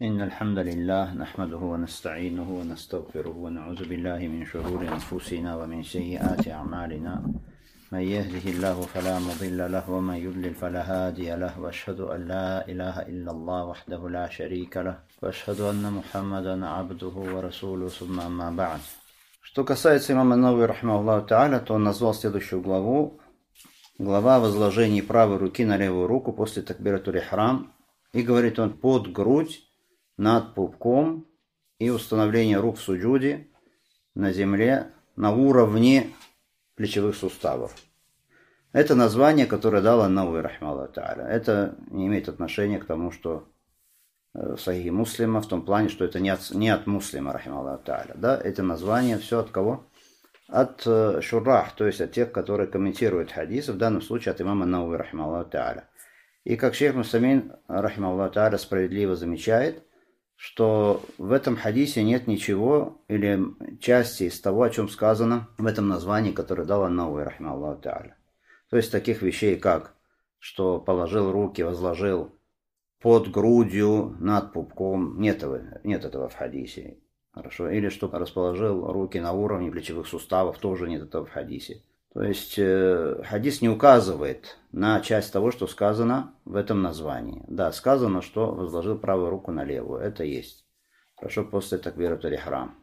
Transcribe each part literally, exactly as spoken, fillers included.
إن الحمد لله نحمده ونستعينه ونستغفره ونعوذ بالله من شرور أنفسنا ومن سيئات أعمالنا من يهده الله فلا مضل له ومن يضلل فلا هادي له وأشهد أن لا إله إلا الله وحده لا شريك له وأشهد أن محمدا عبده ورسوله ثم أما بعد. Что касается имама Навави рахимахуллаху тааля, то он назвал следующую главу, глава о возложении правой руки на левую руку после такбиратуль ихрам, и говорит он под грудь, над пупком и установление рук в суджуде на земле на уровне плечевых суставов. Это название, которое дал Ан-Навави рахимахуллаху тааля. Это не имеет отношения к тому, что в Сахихе Муслима, в том плане, что это не от, не от Муслима рахимахуллаху тааля. Да? Это название все от кого? От э, шуррах, то есть от тех, которые комментируют хадисы, в данном случае от имама Ан-Навави рахимахуллаху тааля. И как шейх Мусамин рахимахуллаху тааля справедливо замечает, что в этом хадисе нет ничего или части из того, о чем сказано в этом названии, которое дал Ан-Навави рахимахуллаху тааля. То есть таких вещей, как что положил руки, возложил под грудью, над пупком, нет этого, нет этого в хадисе. Хорошо. Или что расположил руки на уровне плечевых суставов, тоже нет этого в хадисе. То есть э, хадис не указывает на часть того, что сказано в этом названии. Да, сказано, что возложил правую руку на левую. Это есть. Хорошо, после такбиратуль ихрам.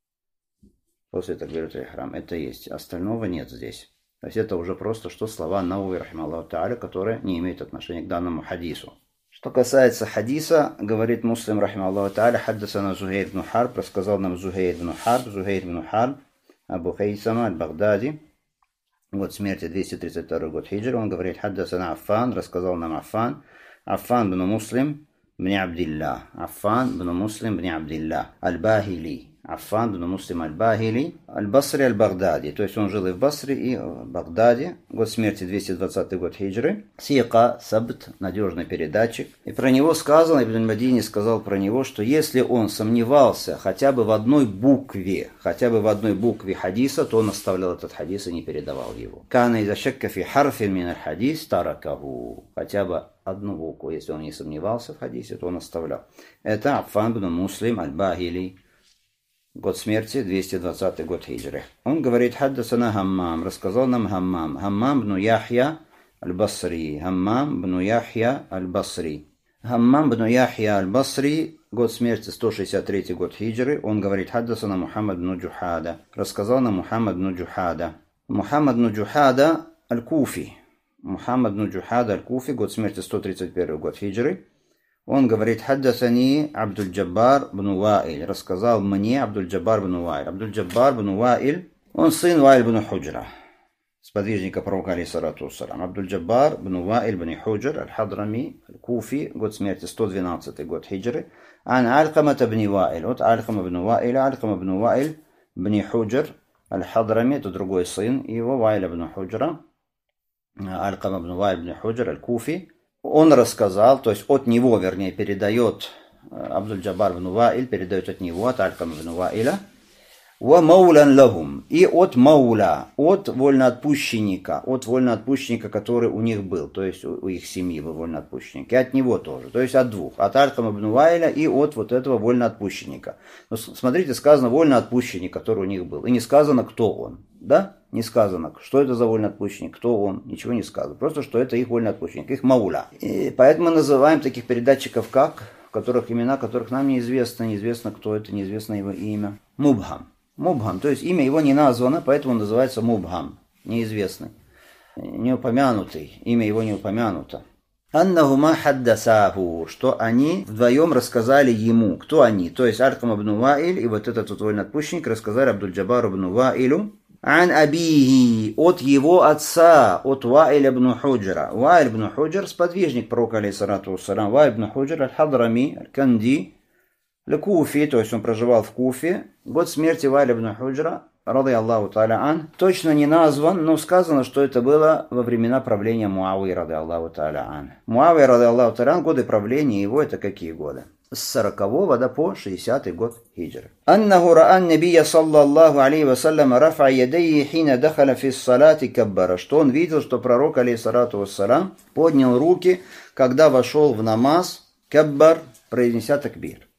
После такбиратуль ихрам. Это есть. Остального нет здесь. То есть это уже просто что слова Ан-Навави рахимахуллаху тааля, которые не имеют отношения к данному хадису. Что касается хадиса, говорит Муслим рахимахуллаху тааля, хаддасана Зухайр ибн Харб, рассказал нам Зухайр ибн Харб, Зухайр ибн Харб, Абу Хайсама аль-Багдади, год смерти двести тридцать второй год хиджры. Он говорит, хаддасана Аффан, рассказал нам Аффан, Аффан бн Муслим бн Абдилля, Аффан бн Муслим бн Абдилля, аль-Бахили, Аффан бн Муслим аль-Бахили, аль-Басри аль-Багдади. То есть он жил и в Басре, и в Багдаде. Год смерти двести двадцатый год хиджры. Сика, сабт, надежный передатчик. И про него сказано, Ибн Мадини сказал про него, что если он сомневался хотя бы в одной букве, хотя бы в одной букве хадиса, то он оставлял этот хадис и не передавал его. Кана иза шакка фи харфин мин аль-хадис таракаху. Хотя бы одну букву, если он не сомневался в хадисе, то он оставлял. Это Аффан бн Муслим аль-Бахили. Год смерти, двести двадцатый год хиджры. Он говорит, хаддасана Хаммам, рассказал нам Хаммам. Хаммам бн Яхья аль-Басри. Хаммам бн Яхья аль-Басри. Хаммам бн Яхья аль-Басри, год смерти, сто шестьдесят третий год хиджры. Он говорит, хаддасана Мухаммад бн Джухада. Рассказал нам Мухаммад бн Джухада. Мухаммад бн Джухада аль-Куфи. Мухаммад бн Джухада аль-Куфи, год смерти, сто тридцать первый год хиджры. Он говорит, хаддасани Абдуль-Джаббар бн Ваиль. Рассказал мне Абдуль-Джаббар бн Ваиль. Абдуль-Джаббар бн Ваиль, он сын Ваиль бн Худжра, сподвижника пророка алейхиссалату вассалям. Абдуль-Джаббар бн Ваиль бн Худжр, аль-Хадрами, аль-Куфи, год смерти, сто двенадцатый год хиджры. Ан Алькамата бн Ваиль. Вот Алькама бн Ваиль, Алькама бн Ваиль бн Худжр, аль-Хадрами, это другой сын его, Ваиля бн Худжра. Алькама бн Ваиль бн Худжр, аль-Куфи. Он рассказал, то есть от него, вернее, передает Абдуль-Джаббар бн Ваиль, передает от него, от Алькама бн Ваиля, «Ва маулян лахум», и от мауля, от вольноотпущенника, от вольноотпущенника, который у них был, то есть у, у их семьи был вольноотпущенник, и от него тоже, то есть от двух, от Алькама бн Ваиля и от вот этого вольноотпущенника. Но смотрите, сказано вольноотпущенник, который у них был, и не сказано, кто он, да? Не сказано, что это за вольноотпущенник, кто он, ничего не сказано. Просто, что это их вольноотпущенник, их мауля. И поэтому мы называем таких передатчиков как, которых имена, которых нам неизвестно, неизвестно, кто это, неизвестно его имя. Мубхам. Мубхам, то есть имя его не названо, поэтому он называется мубхам, неизвестный, не упомянутый, имя его не упомянуто. Аннахума хаддасаху, что они вдвоем рассказали ему. Кто они? То есть Алькама бн Ваиль и вот этот вот вольноотпущенник рассказали Абдуль-Джаббару бн Ваилю ан абихи, от его отца, от Ваиля бн Худжра. Ваиль бн Худжр, сподвижник пророка алейхиссалату вассалям. Ваиль бн Худжр аль-Хадрами, аль-Канди, аль-Куфи, то есть он проживал в Куфе. Год смерти Ваиля бн Худжра, рады Аллаху та'аля ан, точно не назван, но сказано, что это было во времена правления Муавии, рады Аллаху та'аля ан. Муавия, рады Аллаху та'аля ан, годы правления его, это какие годы? С сорокового да по шестидесятый год хиджры. Аннаху ра'ан набия саллаллаху алейхи вассалям рафа ядайи хина дахаля фис салати каббара, что он видел, что пророк алейхиссалату вассалям поднял руки, когда вошел в намаз, каббар, произнеся такбир.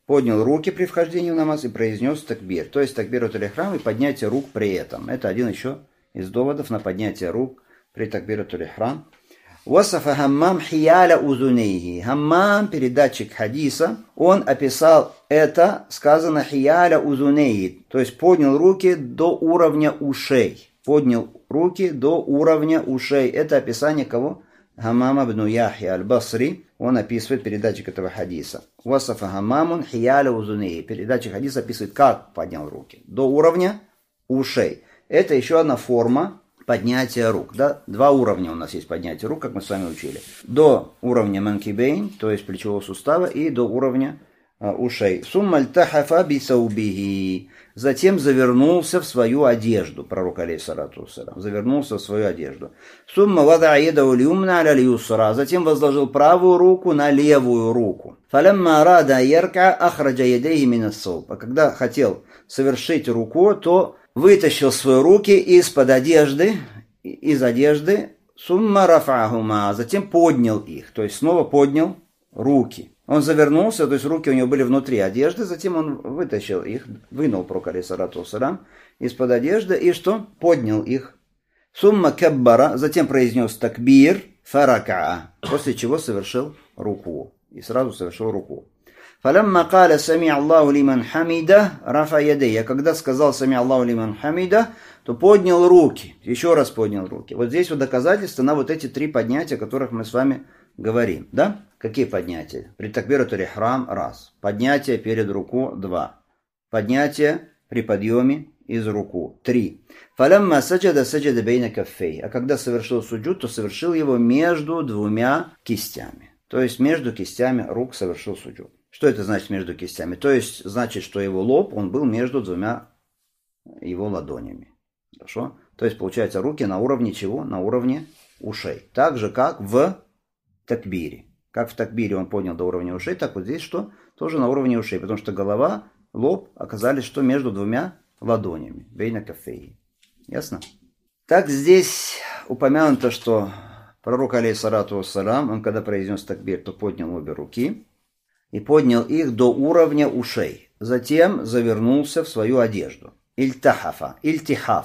поднял руки при вхождении в намаз и произнес такбир. То есть такбиратуль ихрам и поднятие рук при этом. Это один еще из доводов на поднятие рук при такбиратуль ихрам. Васафа Хаммам хияля узунейхи. Хаммам, передатчик хадиса, он описал это, сказано хияля узунейхи, то есть поднял руки до уровня ушей. Поднял руки до уровня ушей. Это описание кого? Хаммам ибн Яхья аль-Басри. Он описывает передатчик этого хадиса. Васафа Хаммамун хияля узунейхи. Передатчик хадиса описывает, как поднял руки. До уровня ушей. Это еще одна форма поднятие рук. Да? Два уровня у нас есть поднятие рук, как мы с вами учили. До уровня манкибейн, то есть плечевого сустава, и до уровня а, ушей. Сумма альтахафа бисаубихи. Затем завернулся в свою одежду. Пророк алейхиссалату вассалям. Завернулся в свою одежду. Сумма вада едау льюмна аля льюсра. Затем возложил правую руку на левую руку. Фалямма рада ярка ахраджа ядейхи минассауб. А когда хотел совершить руку, то вытащил свои руки из-под одежды, из одежды, сумма рафахума, затем поднял их, то есть снова поднял руки. Он завернулся, то есть руки у него были внутри одежды, затем он вытащил их, вынул пророк алейхиссалату вассалям из-под одежды и что? Поднял их. Сумма каббара, затем произнес такбир, фаракаа, после чего совершил руку. И сразу совершил руку. فَلَمَّا قَالَ سَمِعَ اللَّهُ لِمَنْ حَمِدَ رَفَعَ يَدَيْهِ. Когда сказал «Сами Аллаху лиман хамида», то поднял руки. Еще раз поднял руки. Вот здесь вот доказательства на вот эти три поднятия, о которых мы с вами говорим. Да? Какие поднятия? При такбиратуль ихрам – раз. Поднятие перед руку – два. Поднятие при подъеме из руку – три. فَلَمَّا سَجَدَ سَجَدَ بَيْنَ كَفَّيْهِ. А когда совершил суджуд, то совершил его между двумя кистями. То есть между кистями рук совершил суджуд. Что это значит между кистями? То есть, значит, что его лоб, он был между двумя его ладонями. Хорошо? То есть, получается, руки на уровне чего? На уровне ушей. Так же, как в такбире. Как в такбире он поднял до уровня ушей, так вот здесь что? Тоже на уровне ушей. Потому что голова, лоб оказались что? Между двумя ладонями. Бейна кафеи. Ясно? Так здесь упомянуто, что пророк алейхиссалату вассалям, он когда произнес такбир, то поднял обе руки и поднял их до уровня ушей. Затем завернулся в свою одежду. Ильтахафа, ильтихаф.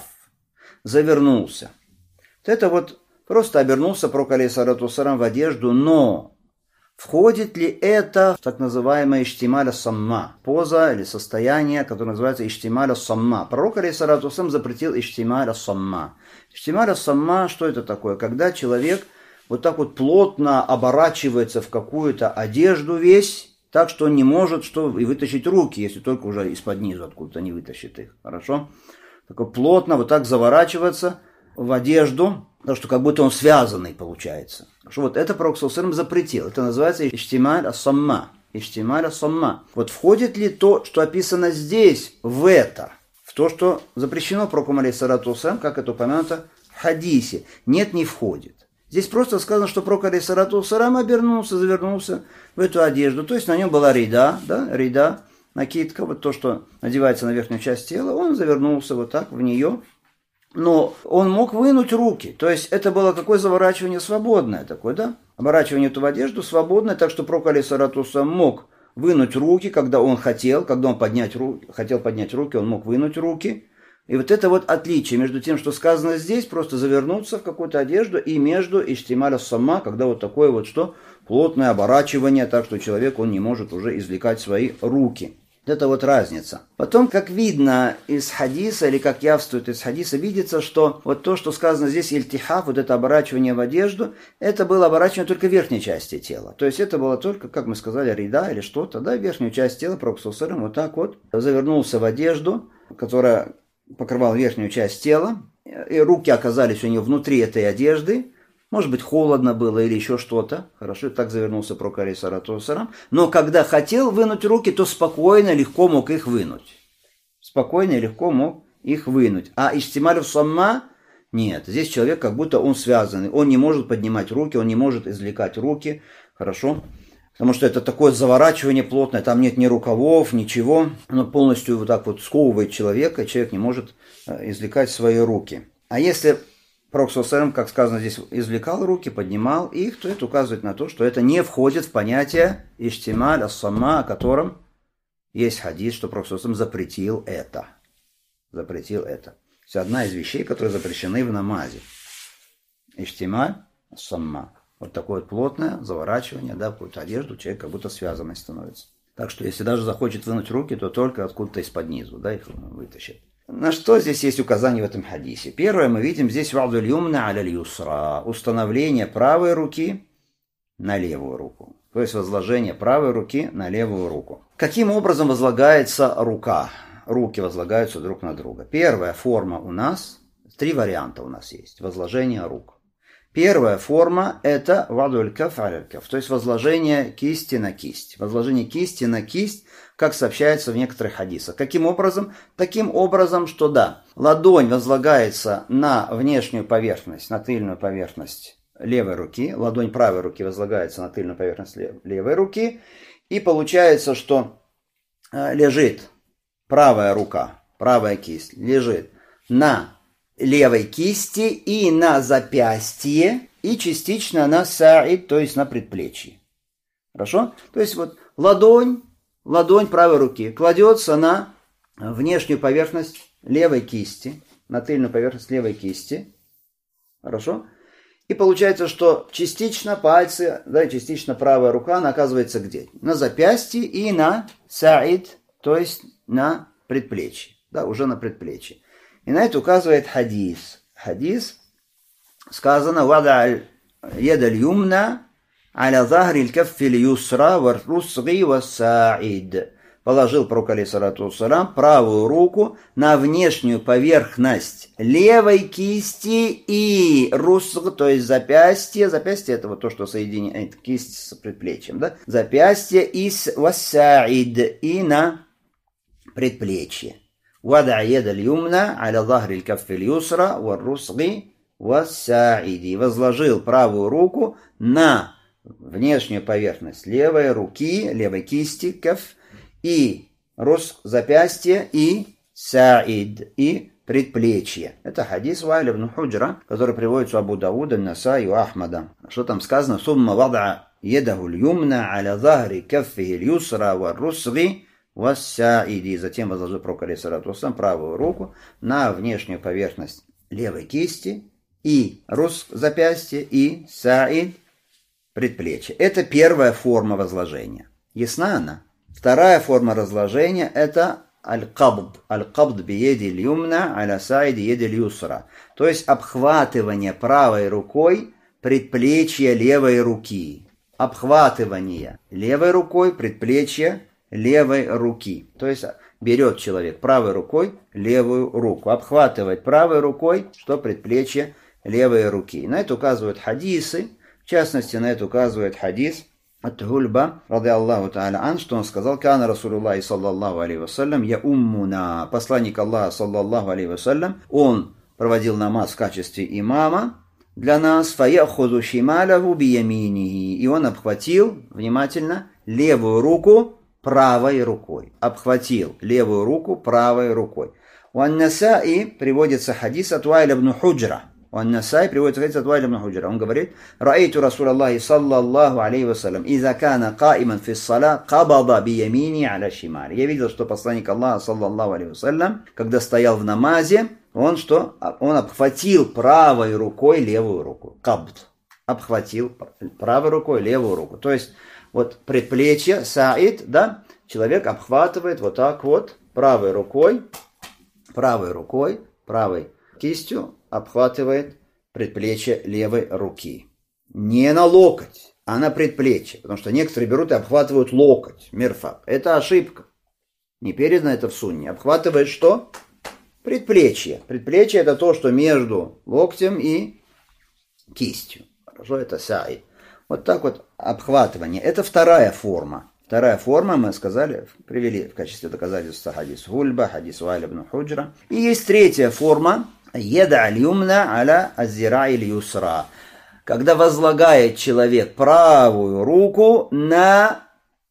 Завернулся. Это вот просто обернулся пророк алейхиссалату вассалям в одежду, но входит ли это в так называемое иштималь ас-самма, поза или состояние, которое называется иштималь ас-самма. Пророк алейхиссалату вассалям запретил иштималь ас-самма. Иштималь ас-самма, что это такое? Когда человек вот так вот плотно оборачивается в какую-то одежду весь, так что он не может что и вытащить руки, если только уже из-под низу откуда-то не вытащит их. Хорошо? Такой плотно вот так заворачиваться в одежду, так что как будто он связанный получается. Хорошо? Вот это пророк саллаллаху алейхи ва саллям запретил. Это называется иштималь ас-самма. Иштималь ас-самма. Вот входит ли то, что описано здесь, в это? В то, что запрещено пророком алейхиссалату ва саллям, как это упомянуто в хадисе? Нет, не входит. Здесь просто сказано, что пророк алейхиссалату ва саллям обернулся, завернулся в эту одежду. То есть на нем была рида, да, рида, накидка, вот то, что надевается на верхнюю часть тела, он завернулся вот так в нее. Но он мог вынуть руки. То есть это было какое заворачивание свободное такое, да? Оборачивание эту в одежду свободное, так что пророк алейхиссалату ва саллям мог вынуть руки, когда он хотел, когда он поднять руки, хотел поднять руки, он мог вынуть руки. И вот это вот отличие между тем, что сказано здесь, просто завернуться в какую-то одежду, и между иштималь ас-самма, когда вот такое вот что, плотное оборачивание, так что человек, он не может уже извлекать свои руки. Это вот разница. Потом, как видно из хадиса, или как явствует из хадиса, видится, что вот то, что сказано здесь, ильтихаф, вот это оборачивание в одежду, это было оборачивание только верхней части тела. То есть это было только, как мы сказали, рида или что-то, да, верхнюю часть тела, пророк саллаллаху алейхи ва саллям вот так вот завернулся в одежду, которая покрывал верхнюю часть тела, и руки оказались у него внутри этой одежды. Может быть, холодно было или еще что-то. Хорошо, так завернулся пророк алейхиссалату ва саллям. Но когда хотел вынуть руки, то спокойно, легко мог их вынуть. Спокойно и легко мог их вынуть. А иштималь ас-самма нет. Здесь человек как будто он связанный. Он не может поднимать руки, он не может извлекать руки. Хорошо? Потому что это такое заворачивание плотное, там нет ни рукавов, ничего. Оно полностью вот так вот сковывает человека, и человек не может извлекать свои руки. А если пророк саллаллаху алейхи ва саллям, как сказано здесь, извлекал руки, поднимал их, то это указывает на то, что это не входит в понятие иштималь ас-самма, о котором Есть хадис, что Пророк запретил это. Запретил это. Это одна из вещей, которые запрещены в намазе. Иштималь самма. Вот такое вот плотное заворачивание, да, в какую-то одежду, человек как будто связанный становится. Так что если даже захочет вынуть руки, то только откуда-то из-под низу, да, их вытащит. На что здесь есть указание в этом хадисе? Первое, мы видим здесь вадуль юмна аля юсра. Установление правой руки на левую руку. То есть возложение правой руки на левую руку. Каким образом возлагается рука? Руки возлагаются друг на друга. Первая форма у нас, три варианта у нас есть. Возложение рук. Первая форма – это вадуль каф аля каф, то есть возложение кисти на кисть. Возложение кисти на кисть, как сообщается в некоторых хадисах. Каким образом? Таким образом, что да, ладонь возлагается на внешнюю поверхность, на тыльную поверхность левой руки, ладонь правой руки возлагается на тыльную поверхность левой руки, и получается, что лежит правая рука, правая кисть лежит на левой кисти и на запястье, и частично на саид, то есть на предплечье. Хорошо? То есть вот ладонь, ладонь правой руки кладется на внешнюю поверхность левой кисти, на тыльную поверхность левой кисти. Хорошо? И получается, что частично пальцы, да, частично правая рука, она оказывается где? На запястье и на саид, то есть на предплечье. Да, уже на предплечье. И на это указывает хадис. Хадис сказано: «Вада ядаль юмна аля захри каффи юсра вар-русги ва-саид». Положил пророк алейхиссалату вассалям правую руку на внешнюю поверхность левой кисти и русг, то есть запястье. Запястье — это вот то, что соединяет кисть с предплечьем. Да? Запястье и ва-саид, и на предплечье. «Вада ядаль юмна аля захри каффи юсра вар-русги ва-саиди». Возложил правую руку на внешнюю поверхность левой руки, левой кисти, каф, и руск, запястье, и саид, и предплечье. Это хадис Ваиль ибн Худжра, который приводится у Абу Дауда, Насаи и Ахмада. Что там сказано? «Сумма вада едаху ль-юмна аля захри каффи юсра вар-русги ва-саиди». Затем возложил пророк алейхиссалату вассалям правую руку на внешнюю поверхность левой кисти, и руск, запястье, и саид, предплечье. Это первая форма возложения. Ясна она? Вторая форма разложения – это аль-кабд. Аль-кабд биеди ль-юмна аля саиди еди ль-юсра. То есть обхватывание правой рукой предплечья левой руки. Обхватывание левой рукой предплечья левой руки. То есть берет человек правой рукой левую руку. Обхватывает правой рукой, что предплечье левой руки. На это указывают хадисы. В частности, на это указывает хадис от Гульба, ради Аллаху та'аля ан, что он сказал: «Кана Расулуллахи саллаллаху алейхи вассалям я уммуна». Посланник Аллаха саллаллаху алейхи вассалям, он проводил намаз в качестве имама для нас, фаяхузу шималаху бияминихи, и он обхватил, внимательно, левую руку правой рукой. Обхватил левую руку правой рукой. У Ан-Насаи приводится хадис от Ваиля ибн Худжра. У Ан-Насаи приводится хадис от Ваиля ибн Худжра. Он говорит: «Раайту Расулаллахи саллаллаху алейхи вассалям, иза кана каиман фи ссала, кабада биямини аля шимали». Я видел, что посланник Аллаха саллаллаху алейхи вассалям, когда стоял в намазе, он что? Он обхватил правой рукой левую руку. Кабд. Обхватил правой рукой левую руку. То есть вот предплечье, саид, да, человек обхватывает вот так вот правой рукой, правой рукой, правой кистью обхватывает предплечье левой руки. Не на локоть, а на предплечье. Потому что некоторые берут и обхватывают локоть, мирфаб. Это ошибка. Не передано это в сунне. Обхватывает что? Предплечье. Предплечье — это то, что между локтем и кистью. Хорошо, это саид. Вот так вот обхватывание. Это вторая форма. Вторая форма, мы сказали, привели в качестве доказательства хадис Гульба, хадис Ваиля ибн Худжра. И есть третья форма. Еда аль-юмна аля аззира'i аль-юсра. Когда возлагает человек правую руку на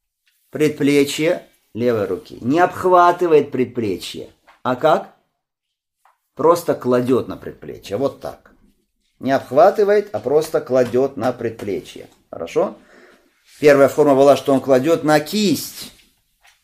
предплечье левой руки. Не обхватывает предплечье. А как? Просто кладет на предплечье. Вот так. Не обхватывает, а просто кладет на предплечье. Хорошо? Первая форма была, что он кладет на кисть.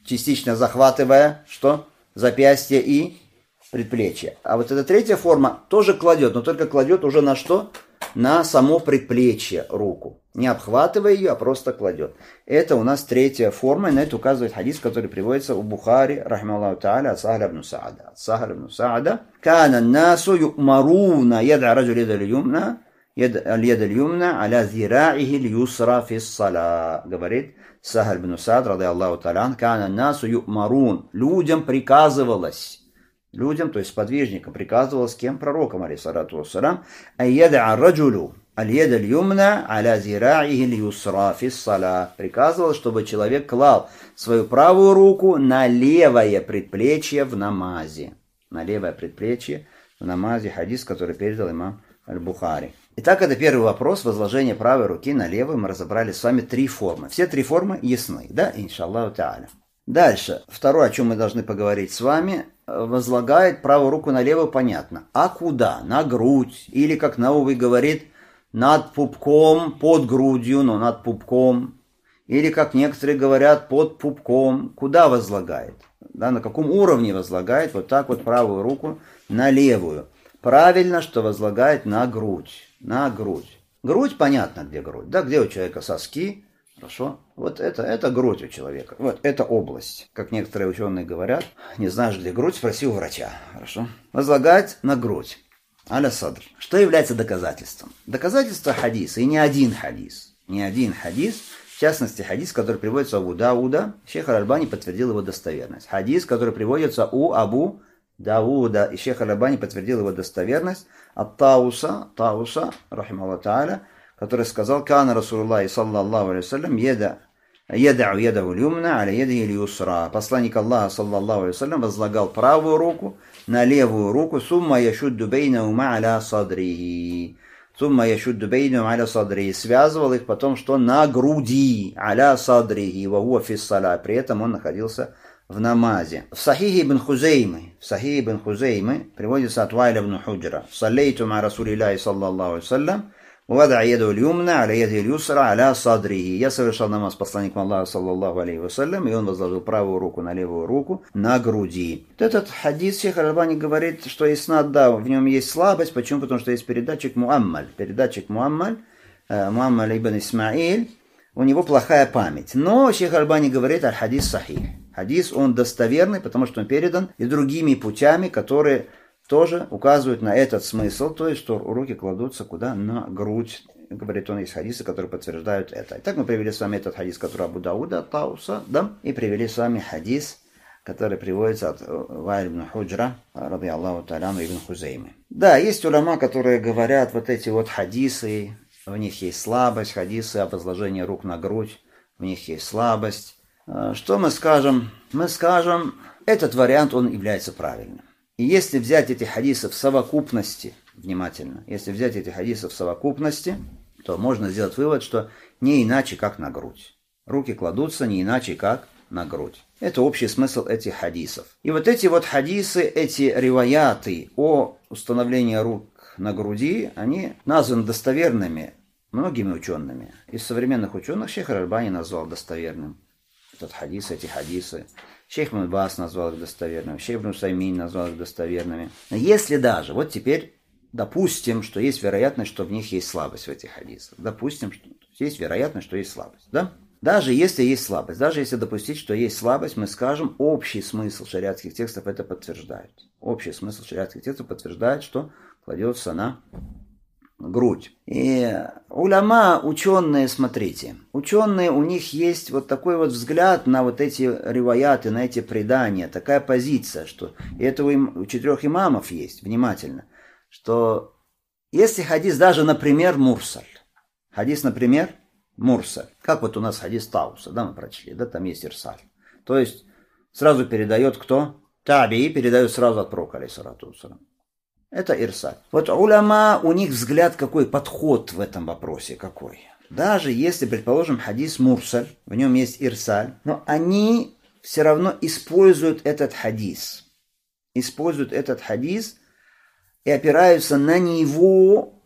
частично захватывая, что? Запястье и предплечье. А вот эта третья форма тоже кладет, но только кладет уже на что? На само предплечье руку. Не обхватывая ее, а просто кладет. Это у нас третья форма, и на это указывает хадис, который приводится у Бухари, рахималлаху та'аля, от Сахля ибн Саада. От Сахля ибн Саада. «Кана насу ю'маруна яда раджу яда льюмна, яда льюмна, аля зираихи льюсра фиссала». Говорит Сахль ибн Саад, ради Аллаху та'аля, «Кана насу ю'марун». Людям приказывалось. Людям, то есть подвижникам, приказывалось кем? Пророком, алейхиссалату вассалам, «Айяда раджулю аль-яда аль-юмна аля зираихи аль-юсра фис-сала». Приказывалось, чтобы человек клал свою правую руку на левое предплечье в намазе. На левое предплечье в намазе. Хадис, который передал имам аль-Бухари. Итак, это первый вопрос. Возложение правой руки на левую. Мы разобрали с вами три формы. Все три формы ясны, да? Иншаллаху та'аля. Дальше. Второе, о чем мы должны поговорить с вами. Возлагает правую руку на левую, понятно. А куда? На грудь. Или, как Наwawi говорит, над пупком, под грудью, но над пупком. Или, как некоторые говорят, под пупком. Куда возлагает? Да, на каком уровне возлагает? Вот так вот правую руку на левую. Правильно, что возлагает на грудь. На грудь. Грудь, понятно, где грудь. Да, где у человека соски. Хорошо. Вот это, это грудь у человека. Вот это область. Как некоторые ученые говорят, не знаешь, где грудь, спроси у врача. Хорошо. Возлагать на грудь. Аля садр. Что является доказательством? Доказательство хадиса. И не один хадис. Не один хадис. В частности, хадис, который приводится у Абу Дауда. Шейх Аль-Альбани подтвердил его достоверность. Хадис, который приводится у Абу Дауда. И шейх Аль-Альбани подтвердил его достоверность. От Тауса. Тауса, рахималлаху та'аля, который сказал: «Кана Расулуллахи саллаллаху алейхи вассалям еда, едау едау люмна, аля едахи льюсра». Посланник Аллаха саллаллаху алейхи вассалям возлагал правую руку на левую руку. «Сумма яшудду бейнаума аля садрихи». «Сумма яшудду бейнаума аля садрихи». Связывал их потом, что на груди. «Аля садрихи ва хуа фиссаля». При этом он находился в намазе. В Сахихе ибн Хузеймы, в Сахихе ибн Хузеймы приводится от Вайля ибн Худжра: «Саллейту ма Расулиллахи саллаллаху алейхи вассалям, «Вада еду льюмна, аля еду льюсра, аля садрихи». Я совершал намаз посланником Аллаха, саллаллаху алейхи вассалям, и он возложил правую руку на левую руку на груди. Вот этот хадис шейх Аль-Альбани говорит, что иснад, да, в нем есть слабость. Почему? Потому что есть передатчик Муаммаль. Передатчик Муаммаль, э, Муаммаль ибн Исмаиль, у него плохая память. Но шейх Аль-Альбани говорит, аль-хадис сахих. Хадис, он достоверный, потому что он передан и другими путями, которые тоже указывают на этот смысл, то есть, что руки кладутся куда? На грудь. Говорит он, есть хадисы, которые подтверждают это. Итак, мы привели с вами этот хадис, который Абу Дауда, от Тауса, да, и привели с вами хадис, который приводится от Вайля ибн Худжра, ради Аллаху та'аля, ибн Хузеймы. Да, есть уляма, которые говорят, вот эти вот хадисы, в них есть слабость, хадисы о возложении рук на грудь, в них есть слабость. Что мы скажем? Мы скажем, этот вариант, он является правильным. И если взять эти хадисы в совокупности, внимательно, если взять эти хадисы в совокупности, то можно сделать вывод, что не иначе, как на грудь. Руки кладутся не иначе, как на грудь. Это общий смысл этих хадисов. И вот эти вот хадисы, эти риваяты о установлении рук на груди, они названы достоверными многими учеными. Из современных ученых шейх Аль-Альбани назвал достоверным этот хадис, эти хадисы. Шейх Ибн Бас назвал их достоверными, шейх Ибн Усаймин назвал их достоверными. Но если даже, вот теперь допустим, что есть вероятность, что в них есть слабость в этих хадисах. Допустим, что есть вероятность, что есть слабость. Да? Даже если есть слабость, даже если допустить, что есть слабость, мы скажем, общий смысл шариатских текстов это подтверждает. Общий смысл шариатских текстов подтверждает, что кладется на грудь. И уляма, ученые, смотрите, ученые, у них есть вот такой вот взгляд на вот эти риваяты, на эти предания, такая позиция, что и это у, им, у четырех имамов есть, внимательно, что если хадис даже, например, мурсаль, хадис, например, мурсаль, как вот у нас хадис Тауса, да, мы прочли, да, там есть ирсаль, то есть сразу передает кто? Таби передает сразу от пророка, алейхиссалату вассалям. Это ирсаль. Вот уляма, у них взгляд какой, подход в этом вопросе какой. Даже если, предположим, хадис мурсаль, в нем есть ирсаль, но они все равно используют этот хадис. Используют этот хадис и опираются на него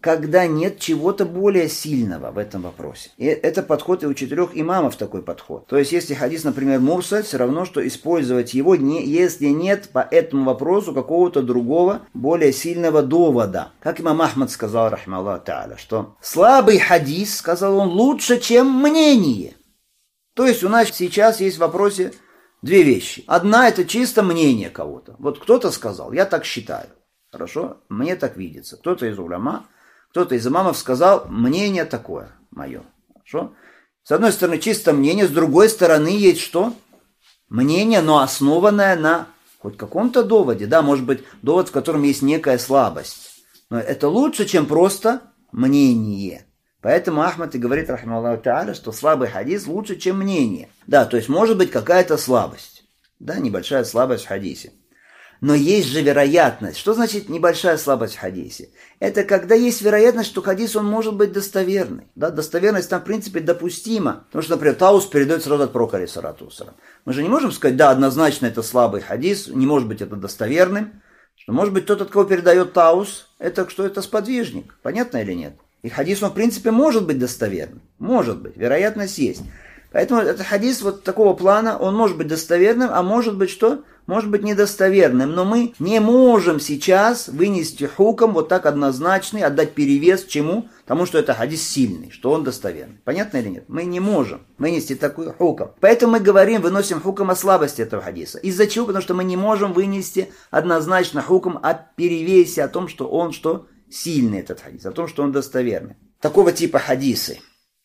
когда нет чего-то более сильного в этом вопросе. И это подход и у четырех имамов такой подход. То есть, если хадис, например, мурсаль, все равно, что использовать его, не, если нет по этому вопросу какого-то другого, более сильного довода. Как имам Ахмад сказал, рахмаллаху та'аля, что слабый хадис, сказал он, лучше, чем мнение. То есть, у нас сейчас есть в вопросе две вещи. Одна – это чисто мнение кого-то. Вот кто-то сказал, я так считаю. Хорошо? Мне так видится. Кто-то из уляма, кто-то из имамов сказал, мнение такое мое. Хорошо? С одной стороны, чисто мнение, с другой стороны, есть что? Мнение, но основанное на хоть каком-то доводе. Да, может быть, довод, в котором есть некая слабость. Но это лучше, чем просто мнение. Поэтому Ахмад и говорит, рахмаллаху та'аля, что слабый хадис лучше, чем мнение. Да, то есть может быть какая-то слабость. Да, небольшая слабость в хадисе. Но есть же вероятность. Что значит небольшая слабость в хадисе? Это когда есть вероятность, что хадис он может быть достоверный. Да, достоверность там в принципе допустима. Потому что, например, Таус передает сразу от пророка алейхиссалату вассалям. Мы же не можем сказать, да, однозначно это слабый хадис, не может быть это достоверным. Что может быть тот, от кого передает Таус, это что это сподвижник. Понятно или нет? И хадис он в принципе может быть достоверным. Может быть, вероятность есть. Поэтому этот хадис вот такого плана, он может быть достоверным, а может быть что? Может быть недостоверным. Но мы не можем сейчас вынести хуком вот так однозначный, отдать перевес чему? Тому, что это хадис сильный, что он достоверный. Понятно или нет? Мы не можем вынести такой хуком. Поэтому мы говорим, выносим хуком о слабости этого хадиса. Из-за чего? Потому что мы не можем вынести однозначно хуком о перевесе, о том, что он что? Сильный этот хадис, о том, что он достоверный. Такого типа хадисы.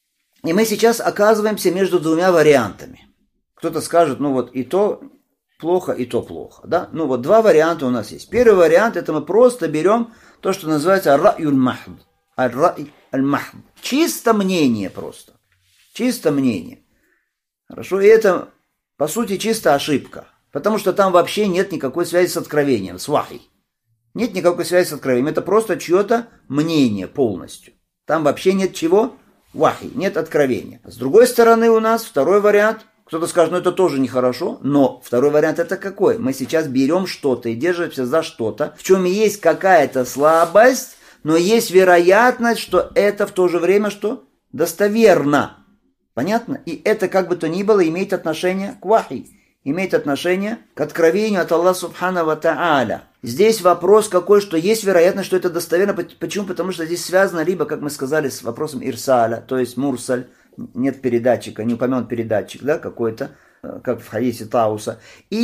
И мы сейчас оказываемся между двумя вариантами. Кто-то скажет, ну вот и то плохо, и то плохо. Да? Ну вот два варианта у нас есть. Первый вариант, это мы просто берем то, что называется ар-рa'юль махд. Ар-рa'юль махд. Чисто мнение просто. Чисто мнение. Хорошо, и это, по сути, чисто ошибка. Потому что там вообще нет никакой связи с откровением, с вахей. Нет никакой связи с откровением. Это просто чье-то мнение полностью. Там вообще нет чего? Вахи, нет откровения. С другой стороны у нас второй вариант. Кто-то скажет, ну это тоже нехорошо. Но второй вариант это какой? Мы сейчас берем что-то и держимся за что-то, в чем есть какая-то слабость, но есть вероятность, что это в то же время что? Достоверно. Понятно? И это как бы то ни было имеет отношение к вахи. Имеет отношение к откровению от Аллаха Субхану ва Та'аля. Здесь вопрос какой, что есть вероятность, что это достоверно. Почему? Потому что здесь связано либо, как мы сказали, с вопросом ирсаля, то есть мурсаль, нет передатчика, не упомянут передатчик, да, какой-то, как в хадисе Тауса.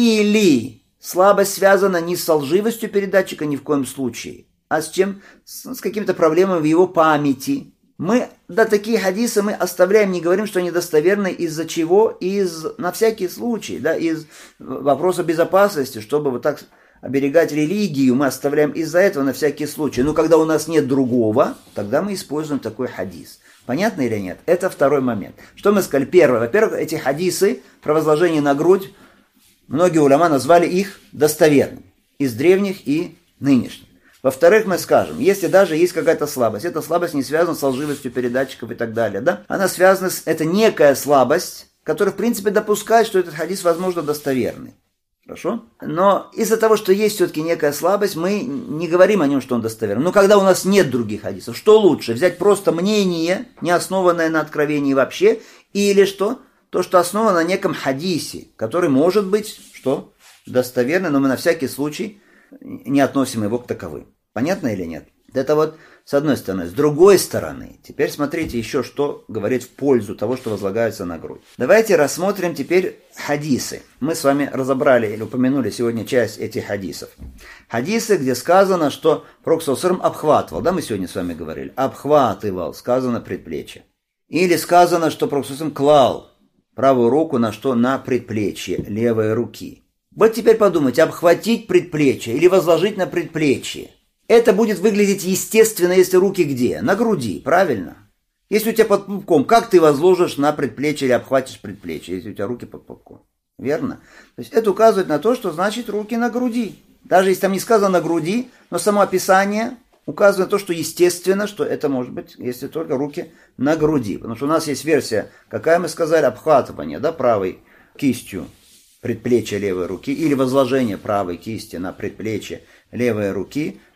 Или слабость связана не с лживостью передатчика ни в коем случае, а с чем? С, с какими-то проблемами в его памяти. Мы, да, такие хадисы мы оставляем, не говорим, что они достоверны, из-за чего? Из, на всякий случай, да, из вопроса безопасности, чтобы вот так оберегать религию, мы оставляем из-за этого на всякий случай. Но когда у нас нет другого, тогда мы используем такой хадис. Понятно или нет? Это второй момент. Что мы сказали? Первое. Во-первых, эти хадисы про возложение на грудь, многие уляма назвали их достоверными. Из древних и нынешних. Во-вторых, мы скажем, если даже есть какая-то слабость, эта слабость не связана с лживостью передатчиков и так далее, да? Она связана с... Это некая слабость, которая, в принципе, допускает, что этот хадис, возможно, достоверный. Хорошо? Но из-за того, что есть все-таки некая слабость, мы не говорим о нем, что он достоверный. Но когда у нас нет других хадисов, что лучше? Взять просто мнение, не основанное на откровении вообще, или что? То, что основано на неком хадисе, который может быть, что? Достоверный, но мы на всякий случай не относим его к таковым. Понятно или нет? Это вот с одной стороны. С другой стороны, теперь смотрите еще, что говорит в пользу того, что возлагается на грудь. Давайте рассмотрим теперь хадисы. Мы с вами разобрали или упомянули сегодня часть этих хадисов. Хадисы, где сказано, что Пророк саллаллаху алейхи ва саллям обхватывал. Да, мы сегодня с вами говорили. Обхватывал, сказано предплечье. Или сказано, что Пророк саллаллаху алейхи ва саллям клал правую руку на что? На предплечье левой руки. Вот теперь подумайте, обхватить предплечье или возложить на предплечье. Это будет выглядеть естественно, если руки где? На груди, правильно? Если у тебя под пупком, как ты возложишь на предплечье или обхватишь предплечье, если у тебя руки под пупком? Верно? То есть это указывает на то, что значит руки на груди. Даже если там не сказано на груди, но само описание указывает на то, что естественно, что это может быть, если только руки на груди. Потому что у нас есть версия, какая мы сказали, обхватывание, да, правой кистью предплечья левой руки или возложение правой кисти на предплечье левой руки.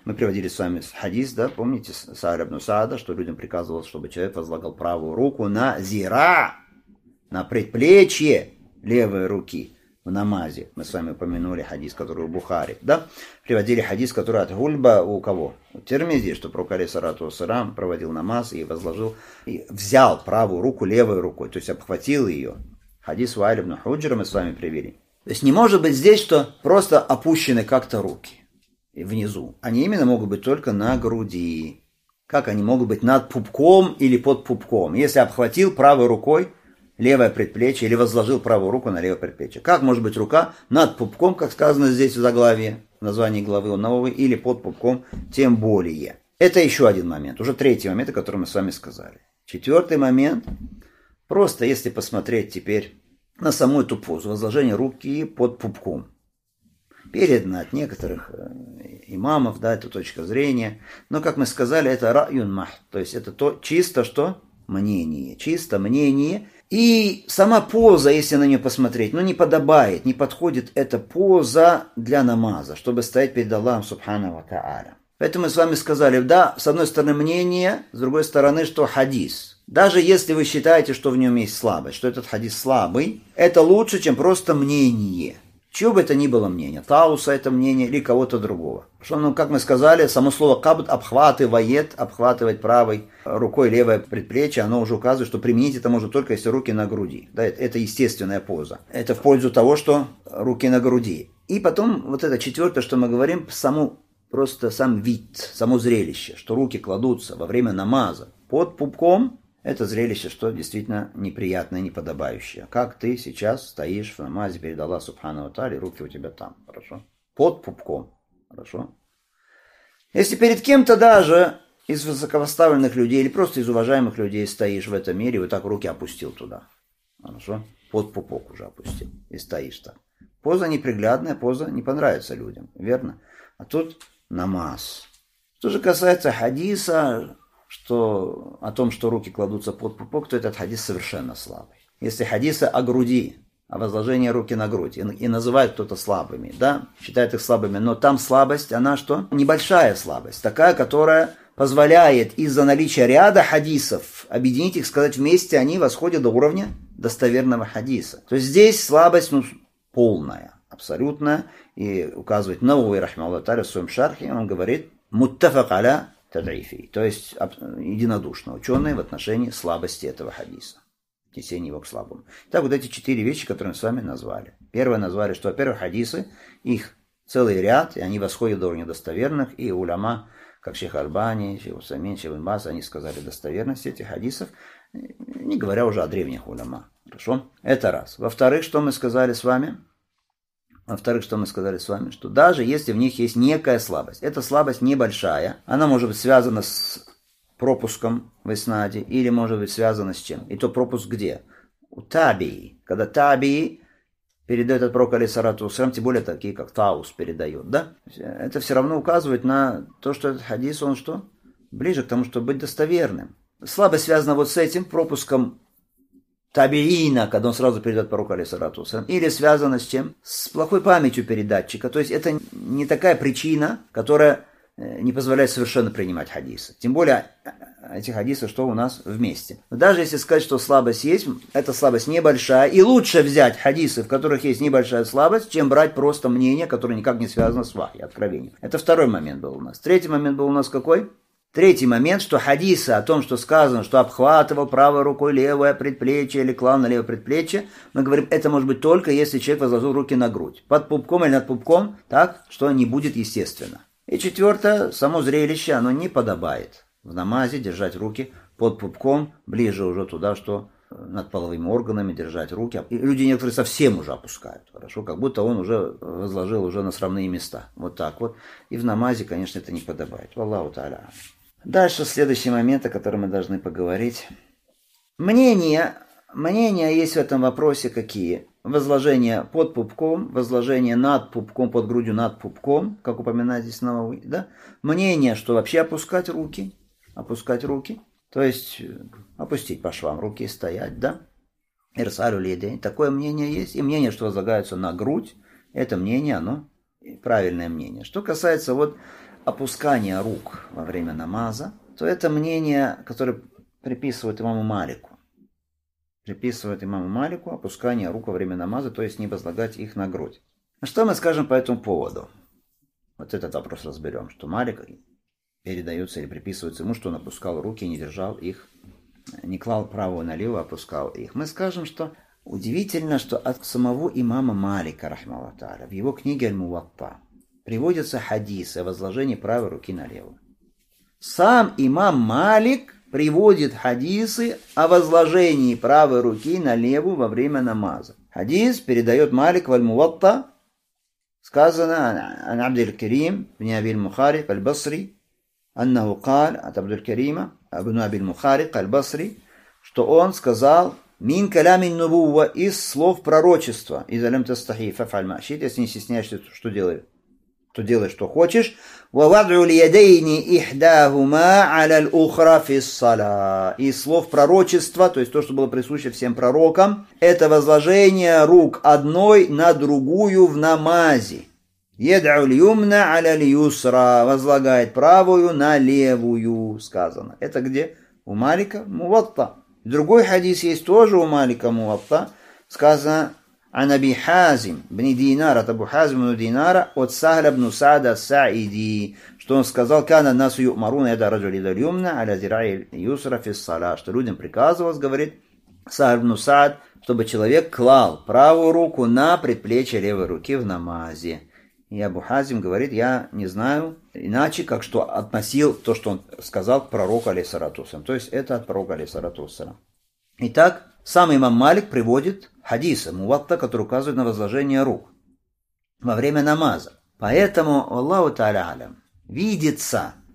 Мы приводили с вами хадис, да, помните, Са'д ибн Са'да, что людям приказывалось, чтобы человек возлагал правую руку на зира, на предплечье левой руки в намазе. Мы с вами упомянули хадис, который у Бухари, да? Приводили хадис, который от Гульба у кого? У Тирмизи, что пророк алейхиссалату вассалям проводил намаз и возложил, и взял правую руку левой рукой, то есть обхватил ее. Хадис Ваиль ибн Худжра мы с вами привели. То есть не может быть здесь, что просто опущены как-то руки внизу. Они именно могут быть только на груди. Как они могут быть над пупком или под пупком? Если обхватил правой рукой левое предплечье или возложил правую руку на левое предплечье. Как может быть рука над пупком, как сказано здесь в заглавии, в названии главы у Навави, или под пупком, тем более. Это еще один момент, уже третий момент, о котором мы с вами сказали. Четвертый момент, просто если посмотреть теперь на саму эту позу, возложение руки под пупком. Передано от некоторых имамов, да, это точка зрения, но, как мы сказали, это рa'юн мах, то есть это то, чисто что? Мнение, чисто мнение. И сама поза, если на нее посмотреть, ну не подобает, не подходит эта поза для намаза, чтобы стоять перед Аллахом субхану ва тааля. Поэтому мы с вами сказали, да, с одной стороны мнение, с другой стороны, что хадис. Даже если вы считаете, что в нем есть слабость, что этот хадис слабый, это лучше, чем просто мнение. Чего бы это ни было мнение, Тауса это мнение или кого-то другого. Что, ну, как мы сказали, само слово кабд обхватывает, обхватывать правой рукой левое предплечье, оно уже указывает, что применить это можно только если руки на груди. Да, это, это естественная поза. Это в пользу того, что руки на груди. И потом вот это четвертое, что мы говорим, саму, просто сам вид, само зрелище, что руки кладутся во время намаза под пупком. Это зрелище, что действительно неприятное, неподобающее. Как ты сейчас стоишь в намазе перед Аллахом субхану ва тааля, руки у тебя там, хорошо? Под пупком, хорошо? Если перед кем-то даже из высокопоставленных людей или просто из уважаемых людей стоишь в этом мире, вот так руки опустил туда, хорошо? Под пупок уже опустил и стоишь так. Поза неприглядная, поза не понравится людям, верно? А тут намаз. Что же касается хадиса, что о том, что руки кладутся под пупок, то этот хадис совершенно слабый. Если хадисы о груди, о возложении руки на грудь, и, и называют кто-то слабыми, да, считают их слабыми, но там слабость, она что? Небольшая слабость, такая, которая позволяет из-за наличия ряда хадисов объединить их, сказать вместе, они восходят до уровня достоверного хадиса. То есть здесь слабость, ну, полная, абсолютная, и указывает Навави рахмахуллах тааля в своем шархе, он говорит «муттафак аля тад'ифи», то есть единодушно ученые в отношении слабости этого хадиса, отнесения его к слабому. Так вот эти четыре вещи, которые мы с вами назвали. Первое назвали, что, во-первых, хадисы, их целый ряд, и они восходят до уровня достоверных, и уляма, как шейх Альбани, шейх Усаймин, шейх Ибн Баз, они сказали достоверность этих хадисов, не говоря уже о древних уляма. Хорошо? Это раз. Во-вторых, что мы сказали с вами? Во-вторых, что мы сказали с вами, что даже если в них есть некая слабость, эта слабость небольшая, она может быть связана с пропуском в иснаде, или может быть связана с чем? И то пропуск где? У табии. Когда табии передает от пророка алейхиссалату вассалям, тем более такие, как Таус передает, да? Это все равно указывает на то, что этот хадис, он что? Ближе к тому, чтобы быть достоверным. Слабость связана вот с этим пропуском табиина, когда он сразу передает пророку алейхиссалату вассалям, или связано с чем? С плохой памятью передатчика. То есть это не такая причина, которая не позволяет совершенно принимать хадисы. Тем более эти хадисы, что у нас вместе. Но даже если сказать, что слабость есть, эта слабость небольшая, и лучше взять хадисы, в которых есть небольшая слабость, чем брать просто мнение, которое никак не связано с вахи, откровением. Это второй момент был у нас. Третий момент был у нас какой? Третий момент, что хадисы о том, что сказано, что обхватывал правой рукой левое предплечье или клал на левое предплечье, мы говорим, это может быть только если человек возложил руки на грудь. Под пупком или над пупком, так, что не будет естественно. И четвертое, само зрелище, оно не подобает в намазе держать руки под пупком, ближе уже туда, что над половыми органами держать руки. И люди некоторые совсем уже опускают, хорошо, как будто он уже возложил уже на срамные места. Вот так вот. И в намазе, конечно, это не подобает. Валлаху тааля. Дальше следующий момент, о котором мы должны поговорить. Мнения, мнения есть в этом вопросе какие? Возложение под пупком, возложение над пупком, под грудью над пупком, как упоминает здесь Навави, да? Мнение, что вообще опускать руки, опускать руки, то есть опустить по швам руки и стоять, да? Ирсалю лидей. Такое мнение есть. И мнение, что возлагаются на грудь, это мнение, оно правильное мнение. Что касается вот опускания рук во время намаза, то это мнение, которое приписывают имаму Малику. Приписывают имаму Малику опускание рук во время намаза, то есть не возлагать их на грудь. А что мы скажем по этому поводу? Вот этот вопрос разберем, что Малик передается или приписывается ему, что он опускал руки и не держал их, не клал правую на левую, а опускал их. Мы скажем, что удивительно, что от самого имама Малика, рахмаллаху тааля, в его книге Аль-Муатта приводятся хадисы о возложении правой руки на левую. Сам имам Малик приводит хадисы о возложении правой руки на левую во время намаза. Хадис передает Малик в Аль-Муатта. Сказано ан Абдул-Карим бн Аби-Мухарик аль-Басри, аннаху каль, от Абдул-Карима бн Аби-Мухарик аль-Басри, что он сказал: мин калямин нубува, из слов пророчества, из алям тастахи фафаль машит, если не стесняешься, что делаешь, то делай, что хочешь. وَوَضْعُ الْيَدَيْنِ إِحْدَاهُمَا عَلَى الْأُخْرَى فِي الصَّلَاةِ. Из слов пророчества, то есть то, что было присуще всем пророкам, это возложение рук одной на другую в намазе. يَدْعُ الْيُمْنَ عَلَى الْيُسْرَى, возлагает правую на левую, сказано. Это где? У Малика Муатта. Другой хадис есть тоже у Малика Муатта, сказано عن أبي حازم بن دينار, от Абу Хазима бн Динара, от Сахля бн Саада ас-Саиди, что он сказал: «Кана насу ю'маруна яда раджули ль-юмна аля зираи юсра фи ссала», что людям приказывалось, говорит Сахль бн Саад, чтобы человек клал правую руку на предплечье левой руки в намазе. И Абу Хазим говорит: я не знаю иначе, как что относил то, что он сказал к пророку алейхиссалату вассалям. То есть это от пророка алейхиссалату вассалям. Итак, сам имам Малик приводит хадисы Муатта, которые указывают на возложение рук во время намаза. Поэтому, Аллаху та'аля алям, видится,